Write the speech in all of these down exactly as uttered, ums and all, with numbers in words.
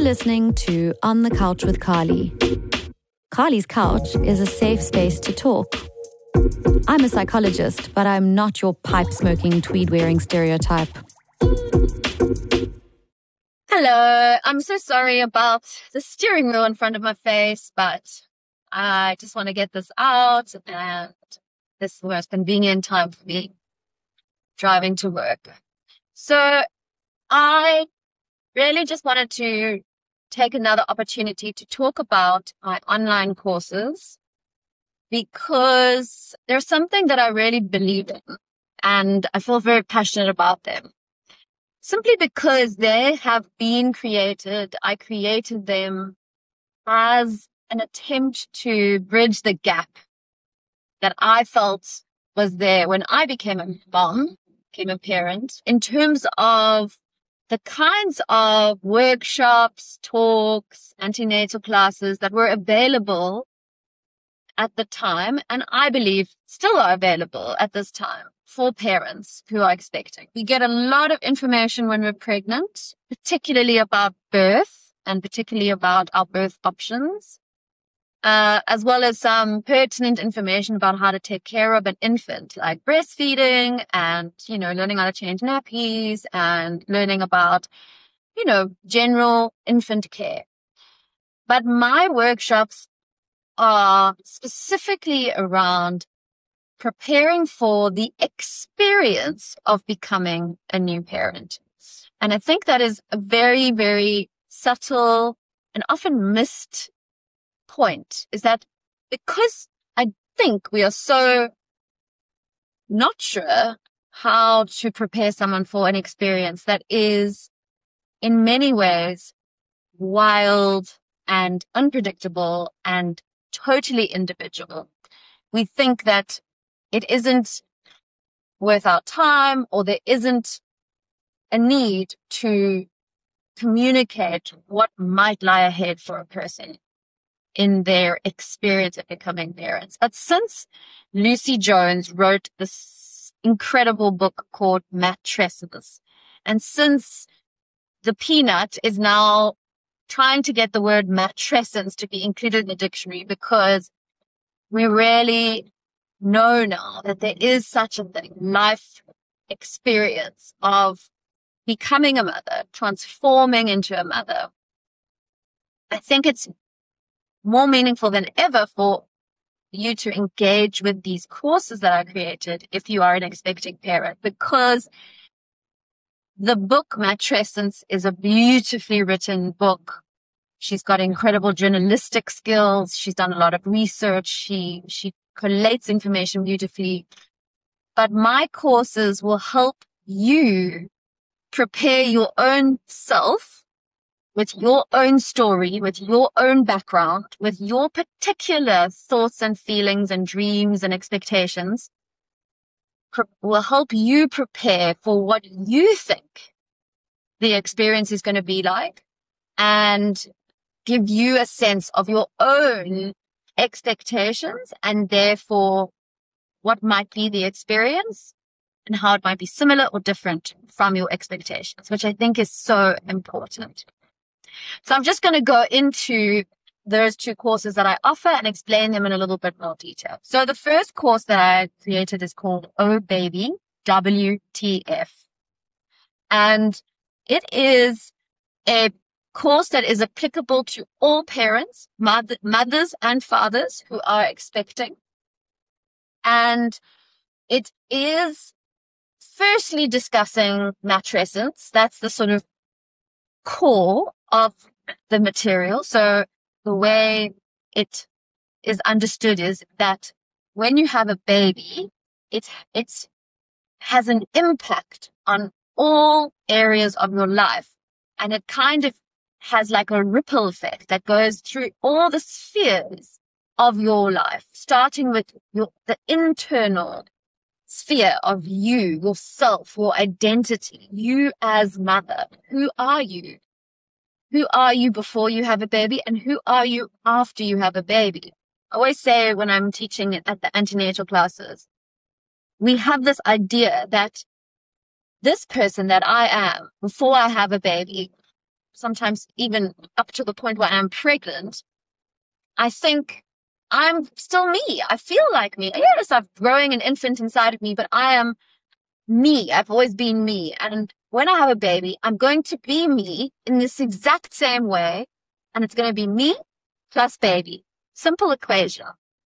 listening to On the Couch with Carly. Carly's Couch is a safe space to talk. I'm a psychologist, but I'm not your pipe-smoking, tweed-wearing stereotype. Hello, I'm so sorry about the steering wheel in front of my face, but I just want to get this out, and this is the most convenient time for me driving to work. So I really just wanted to take another opportunity to talk about my online courses, because there's something that I really believe in and I feel very passionate about them. Simply because they have been created, I created them as an attempt to bridge the gap that I felt was there when I became a mom, became a parent, in terms of the kinds of workshops, talks, antenatal classes that were available at the time, and I believe still are available at this time for parents who are expecting. We get a lot of information when we're pregnant, particularly about birth and particularly about our birth options, uh, as well as some pertinent information about how to take care of an infant, like breastfeeding and, you know, learning how to change nappies and learning about, you know, general infant care. But my workshops are specifically around preparing for the experience of becoming a new parent. And I think that is a very, very subtle and often missed point, is that because I think we are so not sure how to prepare someone for an experience that is in many ways wild and unpredictable and totally individual. We think that it isn't worth our time, or there isn't a need to communicate what might lie ahead for a person in their experience of becoming parents. But since Lucy Jones wrote this incredible book called Mattresses, and since the Peanut is now trying to get the word matrescence to be included in the dictionary, because we really know now that there is such a thing, life experience of becoming a mother, transforming into a mother. I think it's more meaningful than ever for you to engage with these courses that I created if you are an expecting parent, because the book Mattrescence is a beautifully written book. She's got incredible journalistic skills. She's done a lot of research. She, she collates information beautifully. But my courses will help you prepare your own self with your own story, with your own background, with your particular thoughts and feelings and dreams and expectations. Will help you prepare for what you think the experience is going to be like, and give you a sense of your own expectations, and therefore what might be the experience and how it might be similar or different from your expectations, which I think is so important. So I'm just going to go into those two courses that I offer and explain them in a little bit more detail. So the first course that I created is called Oh Baby, W T F. And it is a course that is applicable to all parents, mother, mothers and fathers who are expecting. And it is firstly discussing matrescence. That's the sort of core of the material. So the way it is understood is that when you have a baby, it, it has an impact on all areas of your life. And it kind of has like a ripple effect that goes through all the spheres of your life, starting with your, the internal sphere of you, yourself, your identity, you as mother. Who are you? Who are you before you have a baby, and who are you after you have a baby? I always say when I'm teaching at the antenatal classes, we have this idea that this person that I am before I have a baby sometimes even up to the point where I'm pregnant, I think I'm still me. I feel like me. Yes, I'm growing an infant inside of me, but I am me. I've always been me. And when I have a baby, I'm going to be me in this exact same way. And it's going to be me plus baby. Simple equation.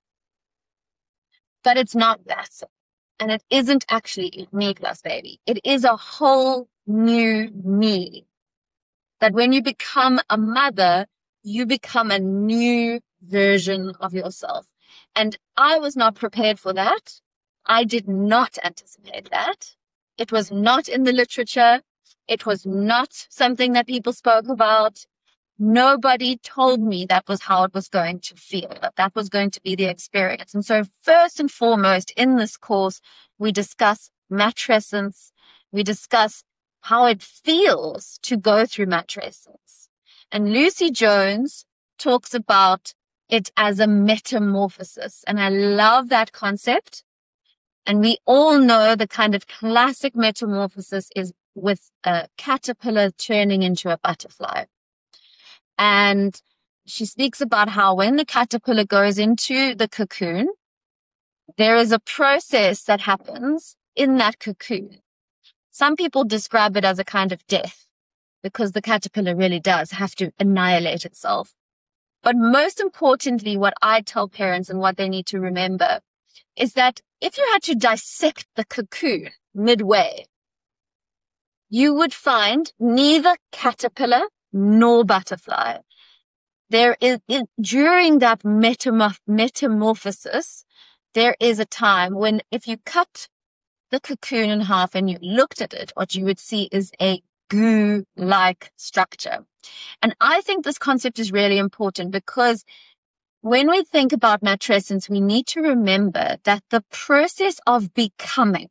But it's not that simple. And it isn't actually me plus baby. It is a whole new me. That when you become a mother, you become a new version of yourself. And I was not prepared for that. I did not anticipate that. It was not in the literature. It was not something that people spoke about. Nobody told me that was how it was going to feel, that that was going to be the experience. And so first and foremost in this course, we discuss matrescence. We discuss how it feels to go through matrescence. And Lucy Jones talks about it as a metamorphosis. And I love that concept. And we all know the kind of classic metamorphosis is with a caterpillar turning into a butterfly. And she speaks about how when the caterpillar goes into the cocoon, there is a process that happens in that cocoon. Some people describe it as a kind of death because the caterpillar really does have to annihilate itself. But most importantly, what I tell parents and what they need to remember is that if you had to dissect the cocoon midway, you would find neither caterpillar nor butterfly. There is, during that metamorph- metamorphosis, there is a time when if you cut the cocoon in half and you looked at it, what you would see is a goo-like structure. And I think this concept is really important because when we think about matrescence, we need to remember that the process of becoming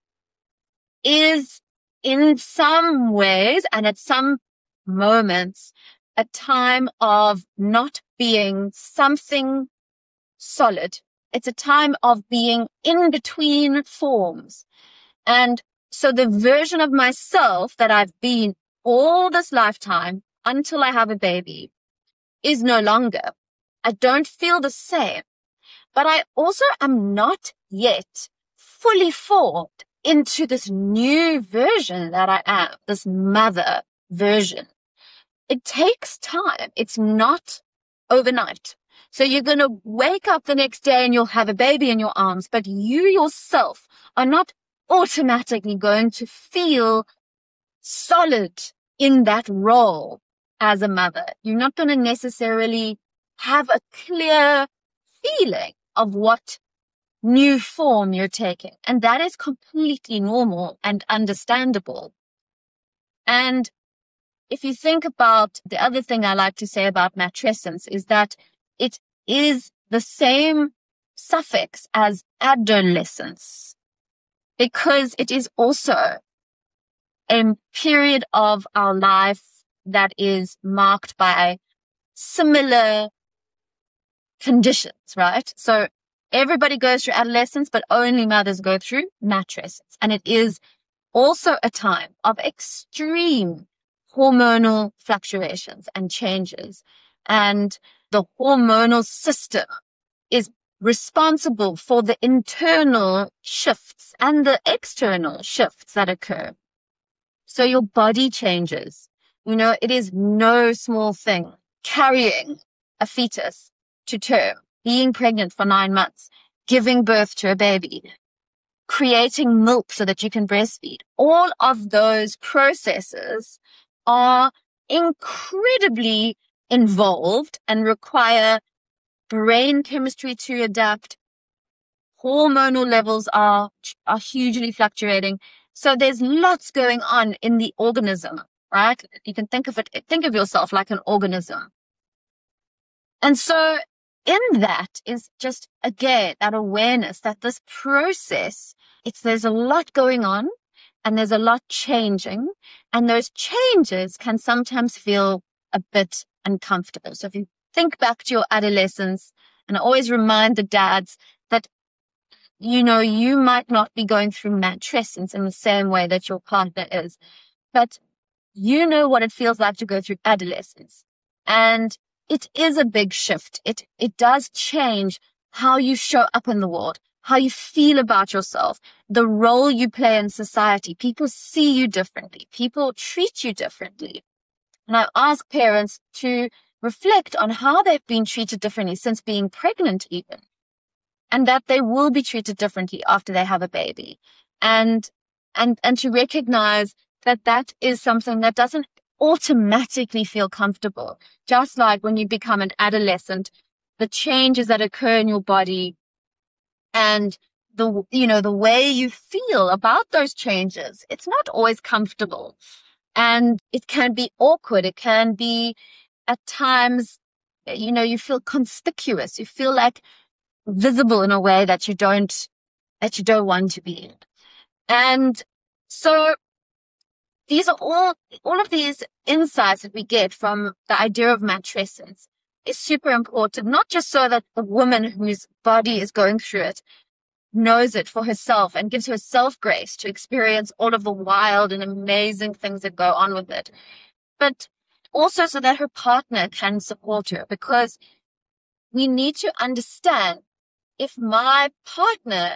is in some ways and at some moments a time of not being something solid. It's a time of being in between forms. And so the version of myself that I've been all this lifetime until I have a baby is no longer. I don't feel the same, but I also am not yet fully formed into this new version that I am, this mother version. It takes time. It's not overnight. So you're going to wake up the next day and you'll have a baby in your arms, but you yourself are not automatically going to feel solid in that role as a mother. You're not going to necessarily have a clear feeling of what new form you're taking. And that is completely normal and understandable. And if you think about the other thing I like to say about matrescence is that it is the same suffix as adolescence, because it is also a period of our life that is marked by similar conditions, right? So everybody goes through adolescence, but only mothers go through matrescence. And it is also a time of extreme hormonal fluctuations and changes. And the hormonal system is responsible for the internal shifts and the external shifts that occur. So your body changes. You know, it is no small thing carrying a fetus to term, being pregnant for nine months, giving birth to a baby, creating milk so that you can breastfeed. All of those processes are incredibly involved and require brain chemistry to adapt. Hormonal levels are, are hugely fluctuating. So there's lots going on in the organism, right? You can think of it, think of yourself like an organism. And so in that is just, again, that awareness that this process, it's, there's a lot going on and there's a lot changing, and those changes can sometimes feel a bit uncomfortable. So if you think back to your adolescence, and I always remind the dads that, you know, you might not be going through matrescence in the same way that your partner is, but you know what it feels like to go through adolescence. And it is a big shift. It, it does change how you show up in the world, how you feel about yourself, the role you play in society. People see you differently. People treat you differently. And I ask parents to reflect on how they've been treated differently since being pregnant even, and that they will be treated differently after they have a baby. And, and, and to recognize that that is something that doesn't automatically feel comfortable. Just like when you become an adolescent, the changes that occur in your body and the, you know, the way you feel about those changes, it's not always comfortable. And it can be awkward. It can be at times, you know, you feel conspicuous. You feel like visible in a way that you don't, that you don't want to be. And so these are all, all of these insights that we get from the idea of matrescence is super important, not just so that the woman whose body is going through it knows it for herself and gives herself grace to experience all of the wild and amazing things that go on with it, but also so that her partner can support her, because we need to understand, if my partner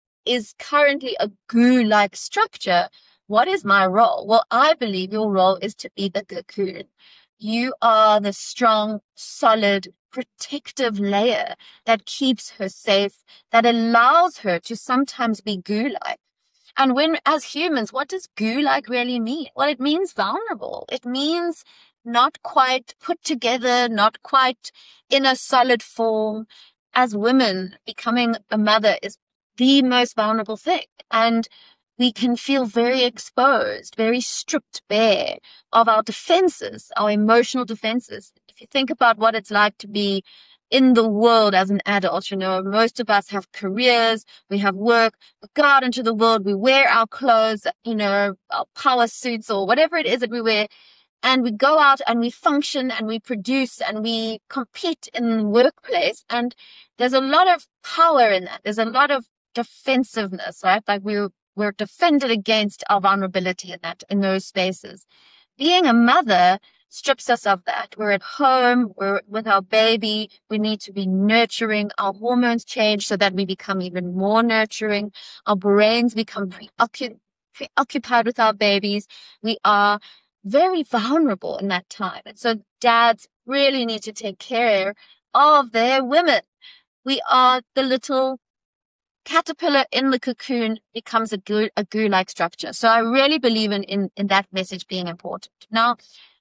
is currently a goo-like structure, what is my role? Well, I believe your role is to be the cocoon. You are the strong, solid, protective layer that keeps her safe, that allows her to sometimes be goo-like. And when, as humans, what does goo-like really mean? Well, it means vulnerable. It means not quite put together, not quite in a solid form. As women, becoming a mother is the most vulnerable thing. And we can feel very exposed, very stripped bare of our defenses, our emotional defenses. If you think about what it's like to be in the world as an adult, you know, most of us have careers, we have work, we go out into the world, we wear our clothes, you know, our power suits or whatever it is that we wear, and we go out and we function and we produce and we compete in the workplace. And there's a lot of power in that. There's a lot of defensiveness, right? Like we're, we're defended against our vulnerability in that, in those spaces. Being a mother strips us of that. We're at home, we're with our baby, we need to be nurturing. Our hormones change so that we become even more nurturing. Our brains become preoccup- preoccupied with our babies. We are very vulnerable in that time. And so dads really need to take care of their women. We are the little caterpillar in the cocoon becomes a goo, a goo-like structure. So I really believe in, in, in that message being important. Now,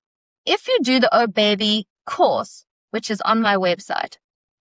if you do the Oh Baby course, which is on my website,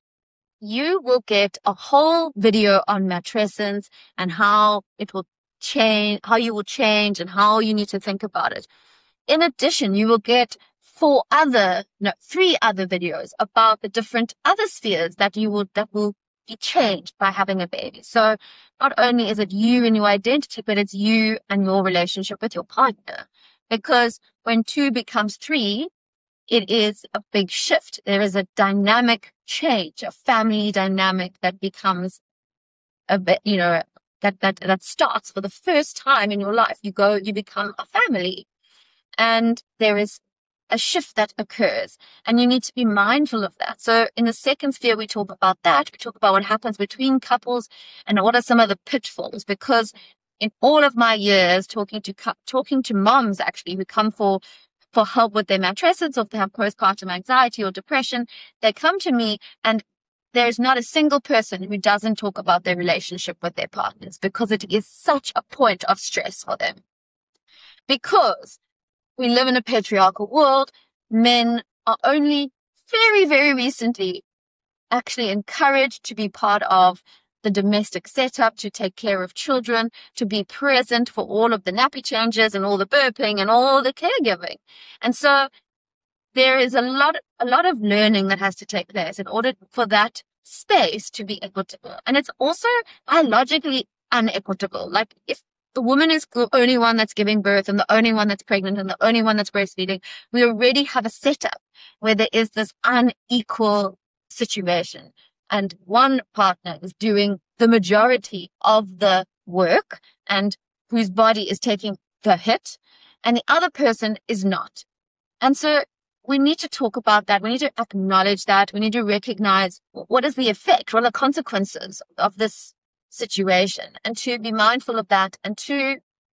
you will get a whole video on matrescence and how it will change, how you will change and how you need to think about it. In addition, you will get four other, no, three other videos about the different other spheres that you will, that will be changed by having a baby. So not only is it you and your identity, but it's you and your relationship with your partner. Because when two becomes three, it is a big shift. There is a dynamic change, a family dynamic that becomes a bit, you know, that, that, that starts for the first time in your life. You go, you become a family, and there is a shift that occurs, and you need to be mindful of that. So in the second sphere, we talk about that. We talk about what happens between couples and what are some of the pitfalls, because in all of my years talking to, talking to moms actually who come for, for help with their matrescence, or if they have postpartum anxiety or depression, they come to me, and there's not a single person who doesn't talk about their relationship with their partners, because it is such a point of stress for them. Because we live in a patriarchal world. Men are only very, very recently actually encouraged to be part of the domestic setup, to take care of children, to be present for all of the nappy changes and all the burping and all the caregiving. And so there is a lot, a lot of learning that has to take place in order for that space to be equitable. And it's also biologically unequitable. Like if the woman is the only one that's giving birth and the only one that's pregnant and the only one that's breastfeeding, we already have a setup where there is this unequal situation. And one partner is doing the majority of the work and whose body is taking the hit. and the other person is not. And so we need to talk about that. We need to acknowledge that. We need to recognize what is the effect, what are the consequences of this situation, and to be mindful of that and to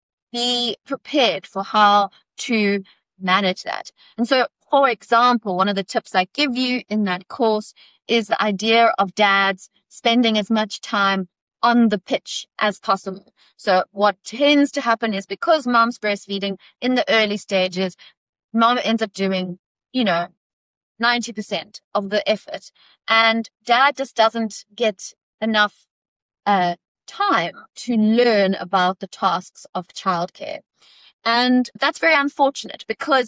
be prepared for how to manage that. And so, for example, one of the tips I give you in that course is the idea of dads spending as much time on the pitch as possible. So what tends to happen is, because mom's breastfeeding in the early stages, mom ends up doing, you know, ninety percent of the effort, and dad just doesn't get enough uh, time to learn about the tasks of childcare. And that's very unfortunate, because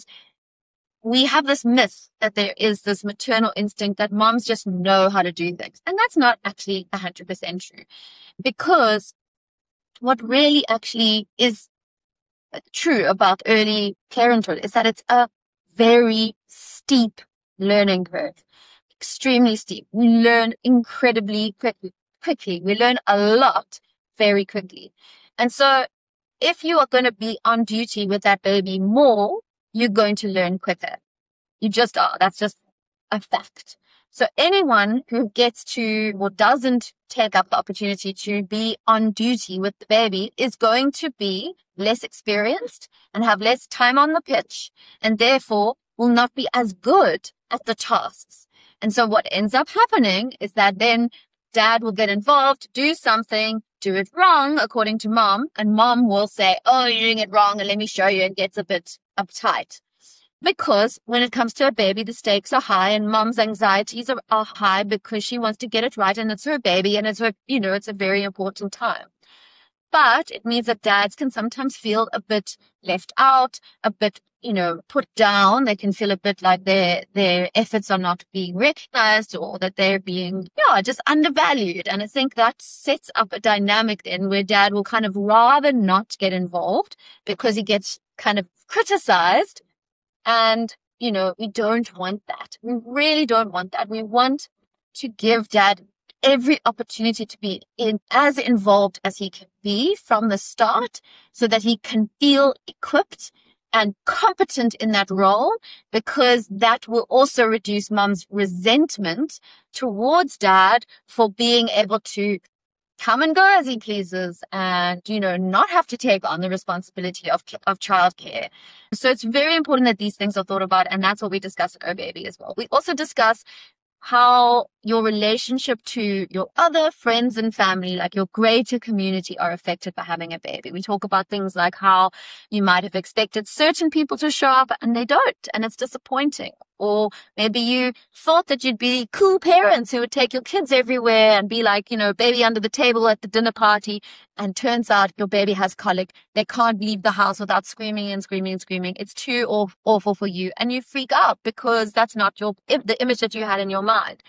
we have this myth that there is this maternal instinct that moms just know how to do things. And that's not actually one hundred percent true, because what really actually is true about early parenthood is that it's a very steep learning curve, extremely steep. We learn incredibly quickly. quickly. We learn a lot very quickly. And so if you are going to be on duty with that baby more, you're going to learn quicker. You just are. That's just a fact. So anyone who gets to or doesn't take up the opportunity to be on duty with the baby is going to be less experienced and have less time on the pitch, and therefore will not be as good at the tasks. And so what ends up happening is that then dad will get involved, do something, do it wrong according to mom, and mom will say, oh, you're doing it wrong, and let me show you, and gets a bit uptight. Because when it comes to a baby, the stakes are high, and mom's anxieties are, are high because she wants to get it right, and it's her baby, and it's her, you know, it's a very important time. But it means that dads can sometimes feel a bit left out, a bit, you know, put down. They can feel a bit like their their efforts are not being recognized, or that they're being, yeah, just undervalued. And I think that sets up a dynamic then where dad will kind of rather not get involved because he gets kind of criticized. And, you know, we don't want that. We really don't want that. We want to give dad every opportunity to be in as involved as he can be from the start, so that he can feel equipped and competent in that role, because that will also reduce mom's resentment towards dad for being able to come and go as he pleases and, you know, not have to take on the responsibility of of childcare. So it's very important that these things are thought about, and that's what we discuss at Oh Baby as well. We also discuss how your relationship to your other friends and family, like your greater community, are affected by having a baby. We talk about things like how you might have expected certain people to show up and they don't, and it's disappointing. Or maybe you thought that you'd be cool parents who would take your kids everywhere and be like, you know, baby under the table at the dinner party. And turns out your baby has colic. They can't leave the house without screaming and screaming and screaming. It's too aw- awful for you. And you freak out because that's not your the image that you had in your mind.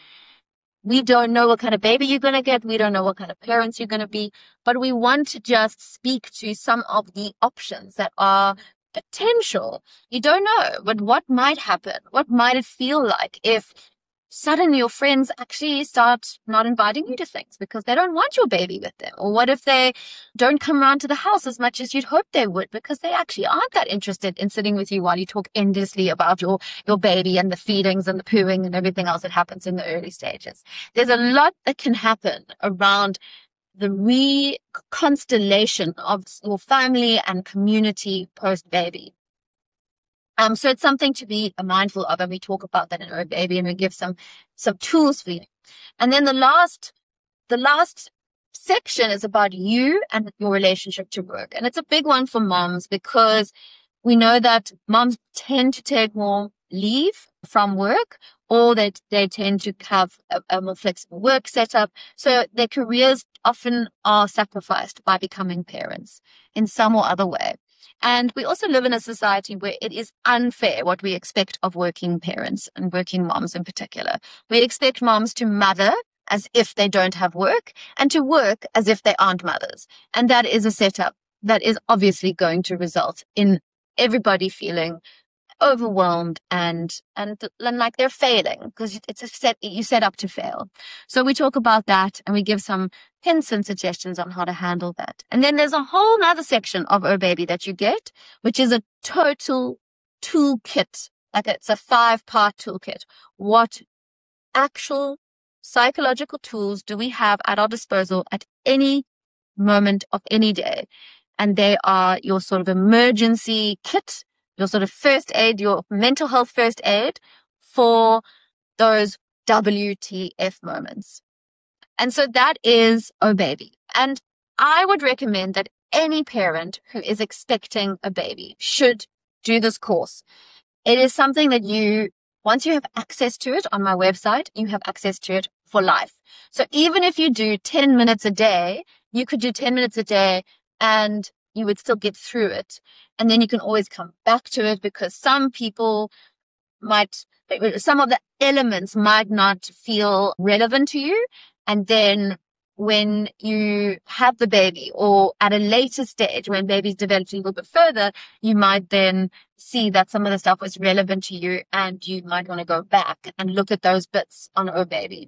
We don't know what kind of baby you're going to get. We don't know what kind of parents you're going to be. But we want to just speak to some of the options that are potential. You don't know, but what might happen? What might it feel like if suddenly your friends actually start not inviting you to things because they don't want your baby with them? Or what if they don't come around to the house as much as you'd hope they would because they actually aren't that interested in sitting with you while you talk endlessly about your, your baby and the feedings and the pooing and everything else that happens in the early stages? There's a lot that can happen around the reconstellation of your family and community post-baby. Um, so it's something to be mindful of, and we talk about that in Oh Baby, and we give some some tools for you. And then the last the last section is about you and your relationship to work. And it's a big one for moms, because we know that moms tend to take more leave from work, or they, they tend to have a, a more flexible work setup. So their careers often are sacrificed by becoming parents in some or other way. And we also live in a society where it is unfair what we expect of working parents and working moms in particular. We expect moms to mother as if they don't have work, and to work as if they aren't mothers. And that is a setup that is obviously going to result in everybody feeling overwhelmed and, and, and like they're failing because it's a set, you set up to fail. So we talk about that and we give some hints and suggestions on how to handle that. And then there's a whole other section of Oh Baby that you get, which is a total toolkit. Like it's a five part toolkit. What actual psychological tools do we have at our disposal at any moment of any day? And they are your sort of emergency kit, your sort of first aid, your mental health first aid for those W T F moments. And so that is Oh Baby. And I would recommend that any parent who is expecting a baby should do this course. It is something that you, once you have access to it on my website, you have access to it for life. So even if you do ten minutes a day, you could do ten minutes a day and you would still get through it. And then you can always come back to it because some people might, some of the elements might not feel relevant to you. And then when you have the baby or at a later stage, when baby's developed a little bit further, you might then see that some of the stuff was relevant to you and you might want to go back and look at those bits on Oh Baby.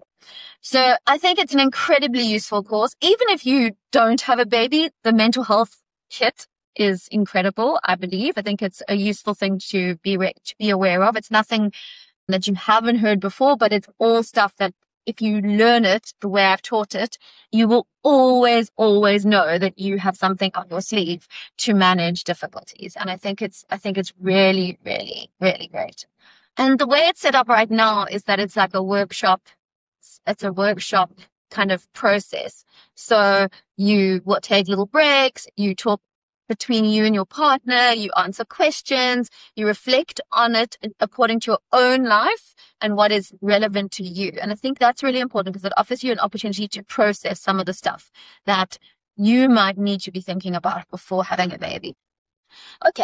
So I think it's an incredibly useful course. Even if you don't have a baby, the mental health kit is incredible, I believe. I think it's a useful thing to be, re- to be aware of. It's nothing that you haven't heard before, but it's all stuff that if you learn it the way I've taught it, you will always, always know that you have something up your sleeve to manage difficulties. And I think it's, I think it's really, really, really great. And the way it's set up right now is that it's like a workshop. It's a workshop kind of process. So you will take little breaks, you talk between you and your partner, you answer questions, you reflect on it according to your own life and what is relevant to you. And I think that's really important because it offers you an opportunity to process some of the stuff that you might need to be thinking about before having a baby. Okay.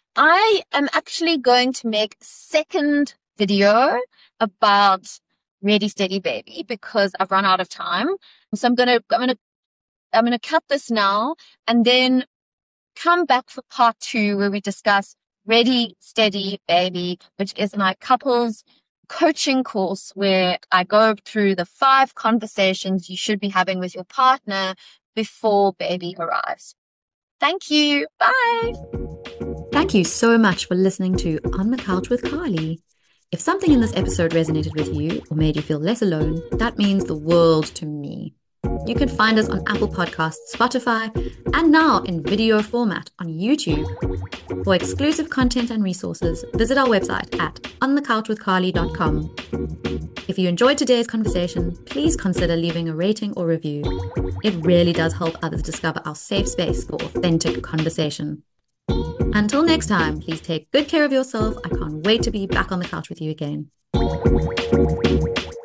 I am actually going to make a second video about Ready Steady Baby because I've run out of time. So I'm going to, I'm going to, I'm going to cut this now and then come back for part two where we discuss Ready Steady Baby, which is my couples coaching course where I go through the five conversations you should be having with your partner before baby arrives. Thank you. Bye. Thank you so much for listening to On the Couch with Carly. If something in this episode resonated with you or made you feel less alone, that means the world to me. You can find us on Apple Podcasts, Spotify, and now in video format on YouTube. For exclusive content and resources, visit our website at on the couch with carly dot com. If you enjoyed today's conversation, please consider leaving a rating or review. It really does help others discover our safe space for authentic conversation. Until next time, please take good care of yourself. I can't wait to be back on the couch with you again.